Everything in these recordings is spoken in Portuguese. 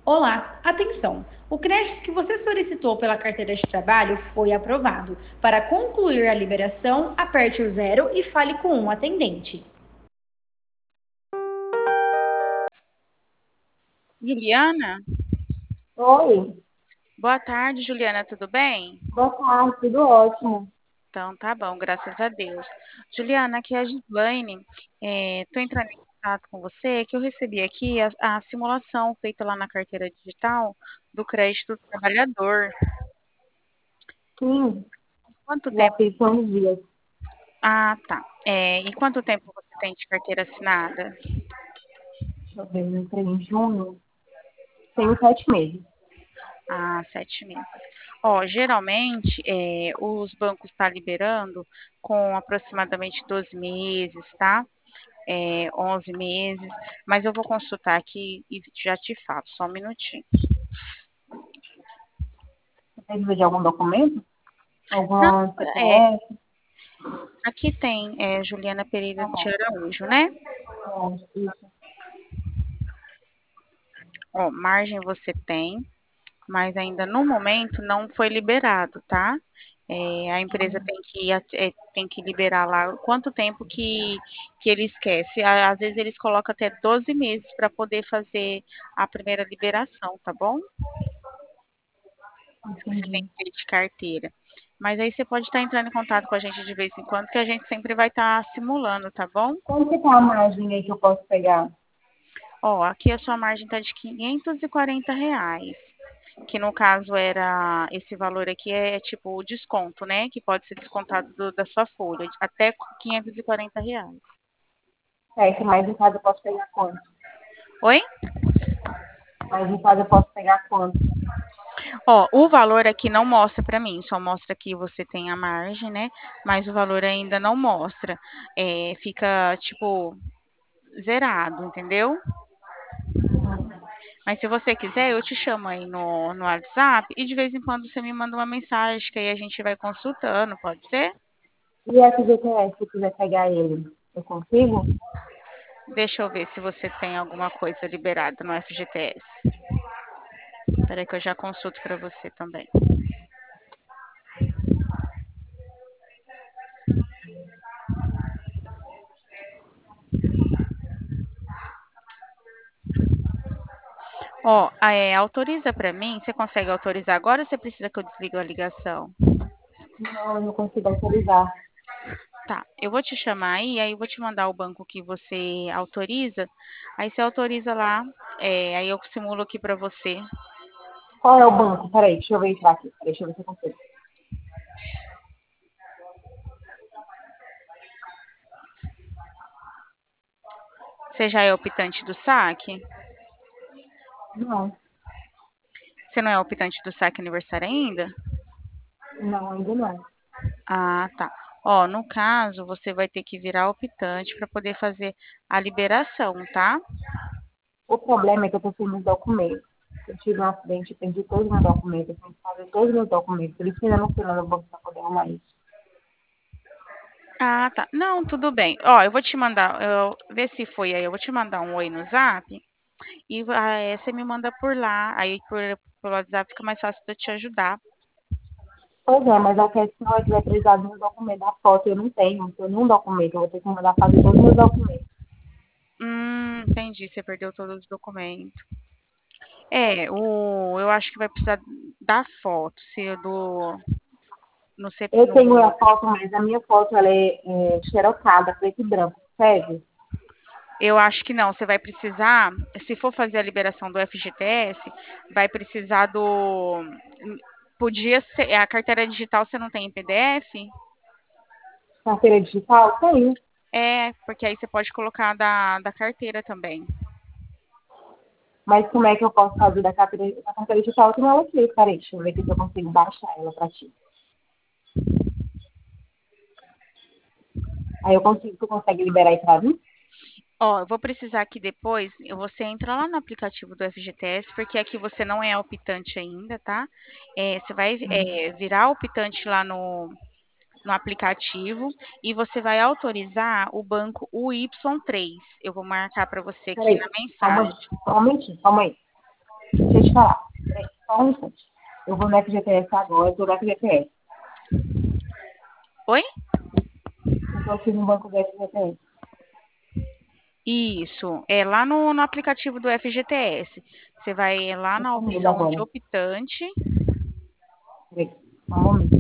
Olá, atenção! O crédito que você solicitou pela carteira de trabalho foi aprovado. Para concluir a liberação, aperte o zero e fale com um atendente. Juliana? Oi, Boa tarde, Juliana, tudo bem? boa tarde, tudo ótimo. Então, tá bom, graças a Deus. Juliana, aqui é a Gislaine. Estou entrando em contato com você, que eu recebi aqui a simulação feita lá na carteira digital do crédito do trabalhador. Sim, Quanto já tempo? fiz uns dias, Ah, tá. E quanto tempo você tem de carteira assinada? deixa eu ver, eu entrei em junho, tenho 7 meses. Ah, 7 meses. Ó, geralmente, os bancos estão liberando com aproximadamente 12 meses, tá? 11 meses, mas eu vou consultar aqui e já te falo, só um minutinho. Você precisa de algum documento? Não, Algum é, CPF? aqui tem Juliana Pereira Tá de bom. Araújo, né? Isso. Ó, margem você tem, mas ainda no momento não foi liberado, tá? A empresa tem que liberar lá quanto tempo que ele esquece. Às vezes eles colocam até 12 meses para poder fazer a primeira liberação, tá bom? Você tem Entendi. que ter de carteira. Mas aí você pode estar entrando em contato com a gente de vez em quando, que a gente sempre vai estar simulando, tá bom? Quanto que tá a margem aí que eu posso pegar? Ó, aqui a sua margem está de R$ 540, que no caso era, esse valor aqui é tipo o desconto, né? Que pode ser descontado da sua folha, até R$ 540. É, que mais em casa eu posso pegar quanto? Oi? Mais em casa eu posso pegar quanto? Ó, o valor aqui não mostra para mim, só mostra que você tem a margem, né? Mas o valor ainda não mostra. Fica, tipo, zerado, entendeu? Mas se você quiser, eu te chamo aí no WhatsApp e de vez em quando você me manda uma mensagem que aí a gente vai consultando, pode ser? E FGTS, se eu quiser pegar ele, eu consigo? Deixa eu ver se você tem alguma coisa liberada no FGTS. Espera que eu já consulto para você também. Ó, autoriza para mim. Você consegue autorizar agora ou você precisa que eu desligue a ligação? Não, eu não consigo autorizar. Tá, eu vou te chamar aí eu vou te mandar o banco que você autoriza. Aí você autoriza lá, aí eu simulo aqui para você. Qual é o banco? Peraí, deixa eu ver entrar aqui. Peraí, deixa eu ver se eu consigo. Você já é optante do saque? Não, Você não é optante do saque aniversário ainda? não, ainda não. Ah, tá. Ó, no caso, você vai ter que virar optante para poder fazer a liberação, tá? O problema é que eu tô sem meus documentos. Eu tive um acidente e perdi todos os meus documentos. Eu tenho que fazer todos os meus documentos. Por isso que ainda não fui lá no banco para poder arrumar isso. Ah, tá. Não, tudo bem. Ó, eu vou te mandar, vê se foi aí. Eu vou te mandar um oi no Zap e você me manda por lá. Aí pelo WhatsApp fica mais fácil de eu te ajudar. Pois é, mas a questão é que vai precisar de um documento da foto. Eu não tenho nenhum documento. Eu vou ter que mandar fazer todos os meus documentos. Entendi. Você perdeu todos os documentos. Eu acho que vai precisar da foto, se do no, Eu tenho a no foto, mas a minha foto ela é xerocada, preto e branco. Serve? Eu acho que não. Você vai precisar, se for fazer a liberação do FGTS, vai precisar do. Podia ser. A carteira digital você não tem em PDF? Carteira digital? Tenho. Porque aí você pode colocar da carteira também. Mas como é que eu posso fazer da carteira digital? Eu tenho ela aqui. Peraí, deixa eu ver aqui se eu consigo baixar ela pra ti. Aí eu consigo, tu consegue liberar aí pra mim? Ó, eu vou precisar que depois você entra lá no aplicativo do FGTS, porque aqui você não é optante ainda, tá? Você vai virar optante lá no aplicativo e você vai autorizar o banco UY3. Eu vou marcar para você aqui Peraí, na calma aí. mensagem. Só um momentinho, calma aí. deixa eu falar. Peraí, só um instante. Eu vou no FGTS agora, eu tô no FGTS. Oi? Eu tô aqui no banco do FGTS. Isso, é lá no aplicativo do FGTS. Você vai lá Tô na com ele opção de agora. optante. Peraí, só um momento.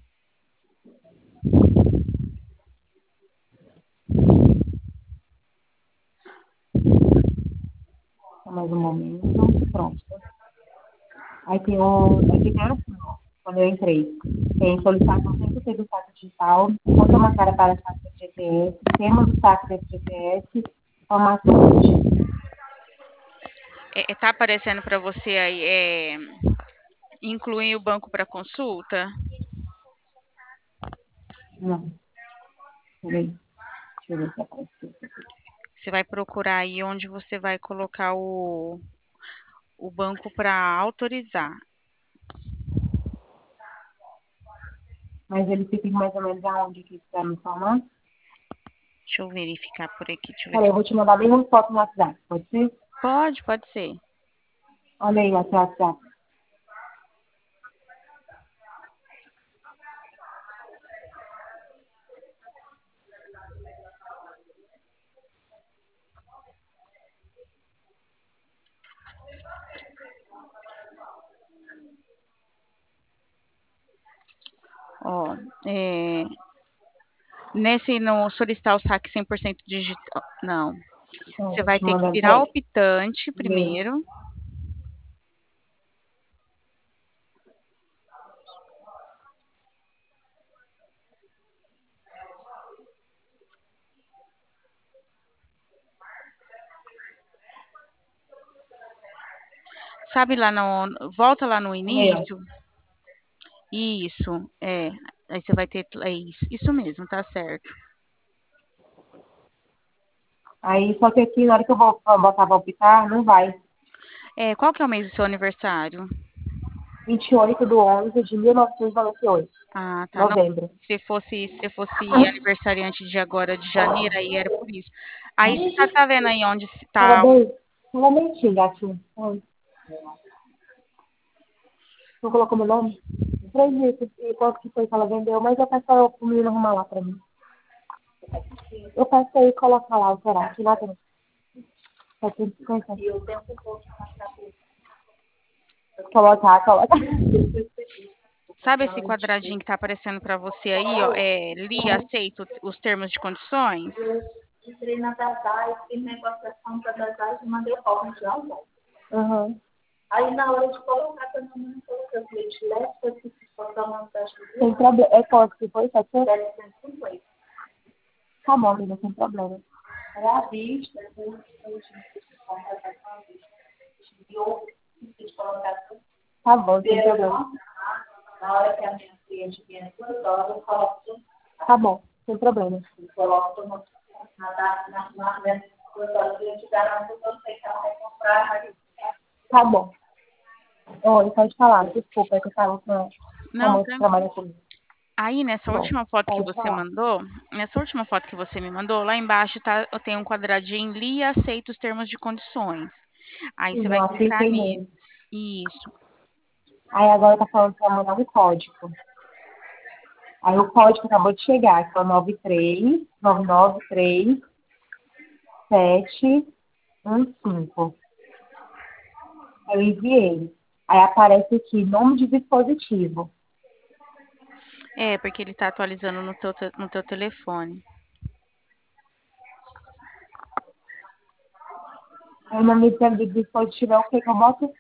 Só mais um momento. Pronto. Aí tem aqui tem assim, ó, quando eu entrei. Tem solicitação 100% do saque digital, conta marcada para saque do FGTS, tema do saque do FGTS, formação do registro. Tá aparecendo para você aí, incluir o banco para consulta? Não, peraí. Deixa eu ver se apareceu. Você vai procurar aí onde você vai colocar o banco para autorizar. Mas ele fica mais ou menos aonde que você me informar? Deixa eu verificar por aqui. Deixa eu ver Peraí, se... eu vou te mandar bem uma foto no WhatsApp, pode ser? Pode ser. Olha aí, WhatsApp. Ó, no solicitar o saque 100% digital, não. Então, Você vou vai te ter que mandar, virar peraí. optante Vê. primeiro. Sabe lá volta lá no Olha aí, ó. início. Isso, Aí você vai ter, isso mesmo, tá certo. Aí, só que aqui, na hora que eu vou botar pra optar, não vai. Qual que é o mês do seu aniversário? 28/11/1998. Ah, tá. Não, Novembro. se fosse aniversariante de agora, de janeiro, aí era por isso. Aí você tá vendo aí onde Fala tá. bem. Fala bem, gatinho. Oi. Não colocou meu nome? Acredito. E quanto que foi que ela vendeu, mas eu peço o menino arrumar lá pra mim. Eu peço aí colocar lá o Será lá dentro. 750. E eu tenho que colocar. Sabe esse quadradinho que tá aparecendo para você aí, ó? Li, aceito os termos de condições? Entrei na Dadai, fiz negociação para Dadai e mandei o palco de aula. Uhum. Aí, na hora de colocar, também não coloquei o cliente leve, foi que botar uma taxa de Sem problema. É quanto que foi? 750. Tá bom, amiga, sem problema. Aí, à vista, eu contratação à vista. E eu fiz colocar tudo. Tá bom, sem problema. Na hora que a minha cliente vier $2, eu coloco tudo. Tá bom, sem problema. Eu coloco tudo na $2, eu te garanto que eu sei que ela vai comprar. Tá bom. Oi, pode falar. Desculpa, é que eu tava com a Não, moça que trabalha comigo. aí nessa Bom, última foto que pode você falar. mandou, me mandou, lá embaixo tem um quadradinho li e aceito os termos de condições. Aí você vai Não clicar cliquei nele. nele. Isso. Aí agora tá falando que vai mandar um código. Aí o código acabou de chegar, que é o 93993-715. Eu enviei. Aí aparece aqui, nome de dispositivo. Porque ele tá atualizando no teu telefone. Aí o nome do dispositivo é o que eu boto?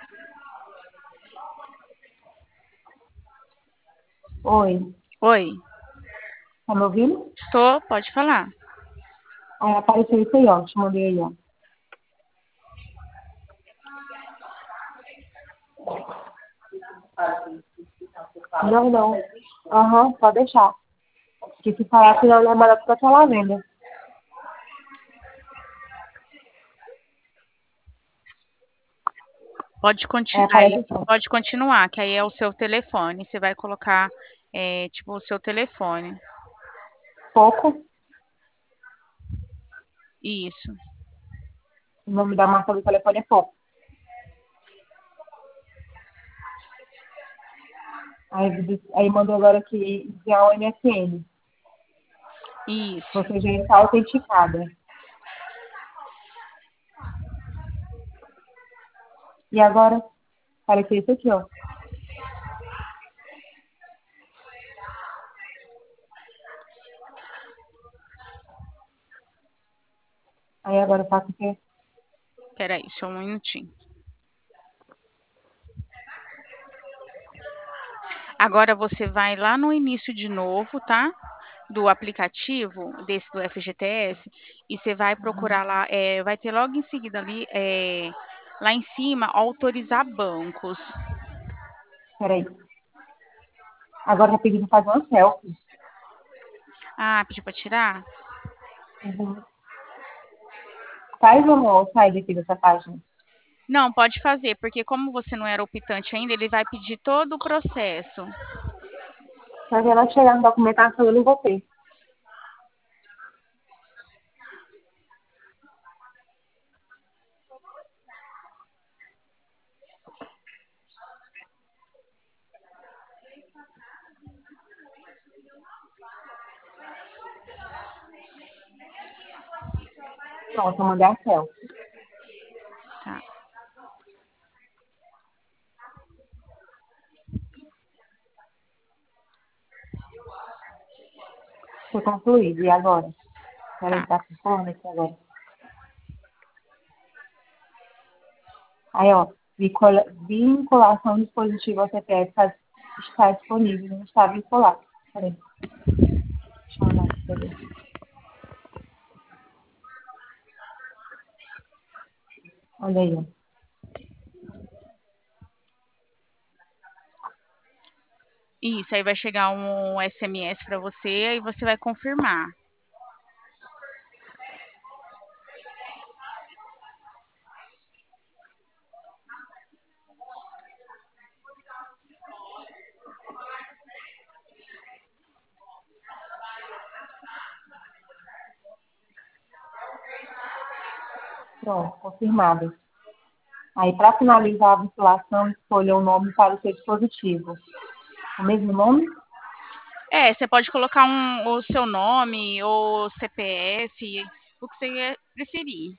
Oi, Oi, tá me ouvindo? estou, pode falar. Aí apareceu isso aí, ó. Te mandei aí, ó. Não, não. Aham, pode deixar. Porque se falar que não é melhor ficar até lá venda. Aí aparece assim, Pode continuar, que aí é o seu telefone. Você vai colocar, tipo, o seu telefone. pouco, Isso. o nome da marca do telefone é pouco. Aí mandou agora aqui enviar o MSN. Isso. Você já está autenticada. E agora, apareceu isso aqui, ó. Aí agora eu faço o quê? Peraí, só um minutinho. Agora você vai lá no início de novo, tá? Do aplicativo, desse do FGTS, e você vai procurar lá, vai ter logo em seguida ali, lá em cima, autorizar bancos. Peraí. Agora tá pedindo fazer uma selfie. Ah, pediu para tirar? Uhum. Faz ou não? Sai daqui dessa página. Não, pode fazer, porque como você não era optante ainda, ele vai pedir todo o processo. Só que ela chegar no documentação, eu não vou ter. Pronto, eu mandei a selfie. Tá. Foi concluído. E agora? Peraí, Tá. tá funcionando aqui agora. Aí, ó, vinculação do dispositivo ao CPF está disponível, não está vinculado. Peraí. Deixa eu olhar aqui pra ver. Olha aí, ó. Isso, aí vai chegar um SMS para você e você vai confirmar. Pronto, confirmado. Aí, para finalizar a vinculação, escolha o nome para o seu dispositivo. O mesmo nome? Você pode colocar o seu nome ou CPF, o que você preferir.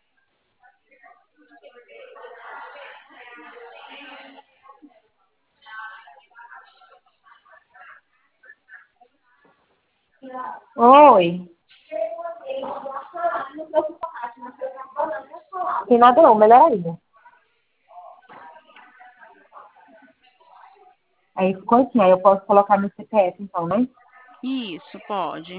Oi. Não tem nada não, melhor ainda. Aí ficou assim, aí eu posso colocar meu CPF então, né? Isso, pode.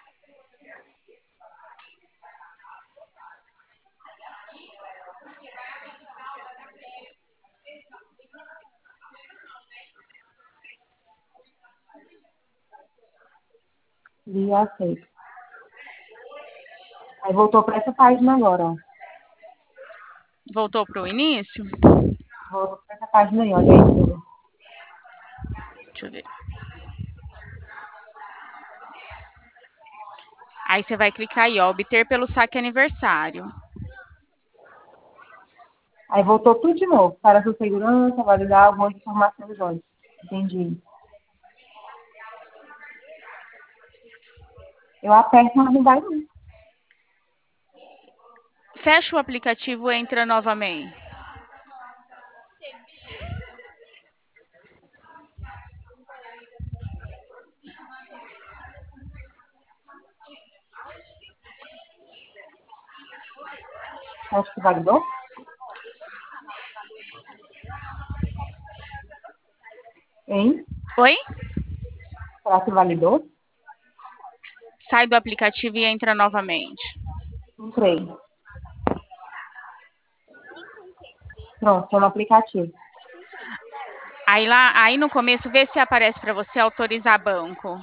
E aceito. Aí voltou para essa página agora, ó. Voltou para o início? Voltou para essa página aí, olha aí. Tudo. Deixa eu ver. Aí você vai clicar aí, ó, obter pelo saque aniversário. Aí voltou tudo de novo. Para sua segurança, validar algumas informações hoje. Entendi. Eu aperto, mas não vai não. Fecha o aplicativo e entra novamente. Acho que validou. Hein? Oi? Será que validou? Sai do aplicativo e entra novamente. Entrei. Pronto, tô no aplicativo. Aí no começo, vê se aparece para você autorizar banco.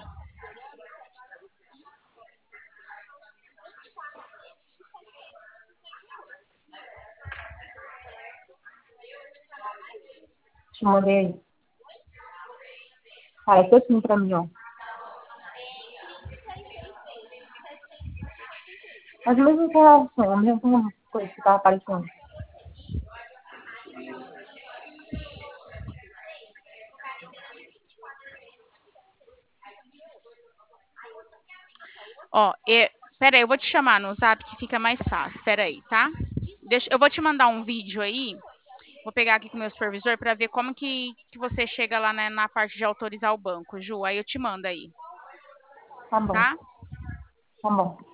Te mandei aí. Parece assim pra mim, ó. Mas mesmo com a mesma coisa que tava aparecendo. Ó, pera aí, eu vou te chamar no Zap que fica mais fácil. Pera aí, tá? Eu vou te mandar um vídeo aí. Vou pegar aqui com o meu supervisor para ver como que você chega lá na parte de autorizar o banco, Ju. Aí eu te mando aí, Tá bom, tá? tá bom.